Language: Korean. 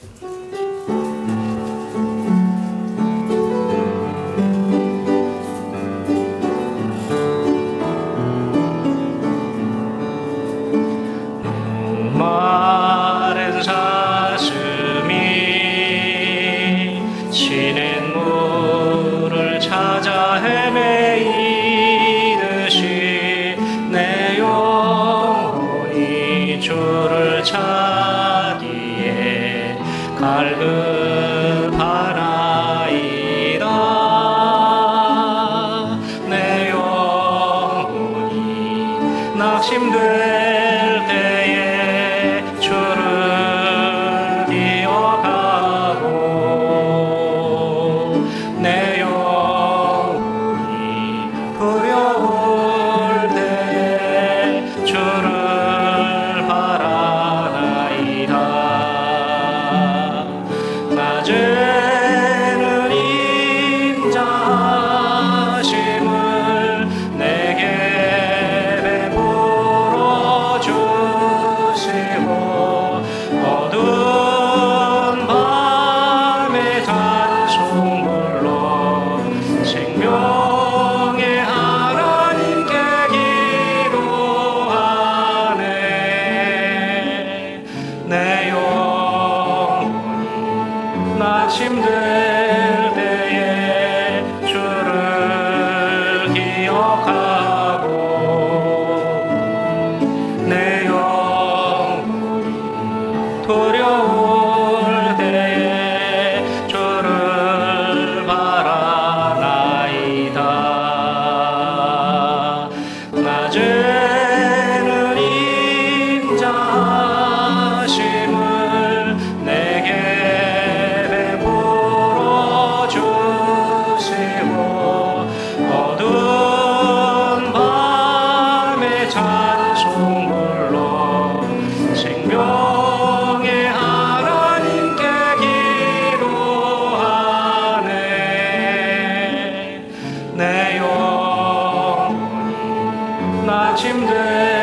마른 사슴이 진한 물을 찾아 헤매이듯이 내 영혼이 주를 찾기에 갈급하나이다. 내 영혼이 낙심될 때에 주를 기억하고 내 영혼이 두려울 때에 주를 바라나이다. 낮에는 인자심을 내게 베풀어 주시고 어두운 밤의 찬송불로 생명의 하나님께 기도하네. 내 영혼이 낙심될 때에 주를 기억하고 내 영혼이 두려울 때에 주를 바라나이다. 낮에는 인자심을 내게 베풀어 주시고 어두운 밤의 찬송불로 생명의 하나님께 기도하네. 내 영혼이 낙심될